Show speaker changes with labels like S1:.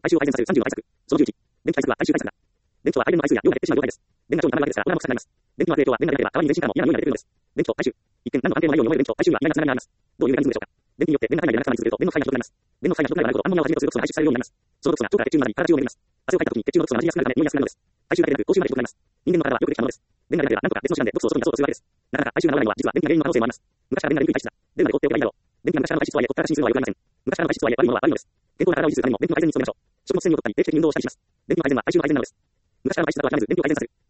S1: 哀愁を改善させる30の対策。その11。電気対策は哀愁対策だ。電気とは排電の回数や量が減ってしまう状態です。電が超に溜まるわけですから、これはも臭くなります。電気の影響は電が出なければ、代わりに全身からも嫌な匂いが出てくるのです。電気と哀愁。一見何の安定もないように思える電気と哀愁には意外なつながりがあります。どういうメカニズムでしょうか。電気によって電が体内でなくなり続けると、電の負荷がひどくなります。電の負荷がひどくなればなるほど、アンモニアをはじめとする毒素が排出されるようになります。その毒素が腸から血中に混ざり、体中を巡ります。汗をかいた時に血中の毒素が混じりやすくなるため、匂いやすくなるのです。哀愁だけでなく、口臭までひどくなります。人間の体はよくできたものです。電が出なければ、なんとか別の手段で毒素を外に出そうとするわけです。なかなか哀愁が治らないのは、実は電気が原因の可能性もあります。昔から電が出にくい体質だ。電まで放っておけばいいだろう。電気が昔からの体質とはいえ、ここから進するのはよくありません。昔からの体質とはいえ、悪いものは悪いのです。健康な体を維持するためにも、電気の改善に努めましょう。食物繊維を取ったり、定期的に運動をしたりします。電気の改善は哀愁の改善なのです。昔からの体質だと諦めず、電気を改善させる。